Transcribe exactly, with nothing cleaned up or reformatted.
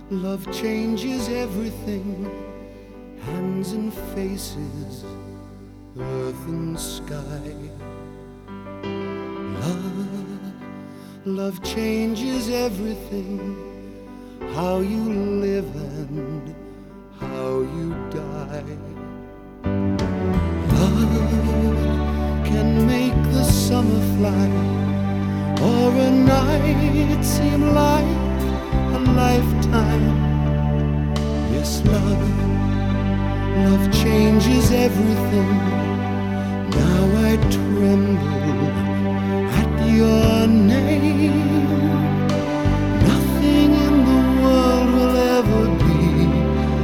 Love changes everything, hands and faces, earth and sky. Love, love changes everything, how you live and how you die. Love can make the summer fly, or a night seem like a lifetime. Yes, love, love changes everything. Now I tremble at your name.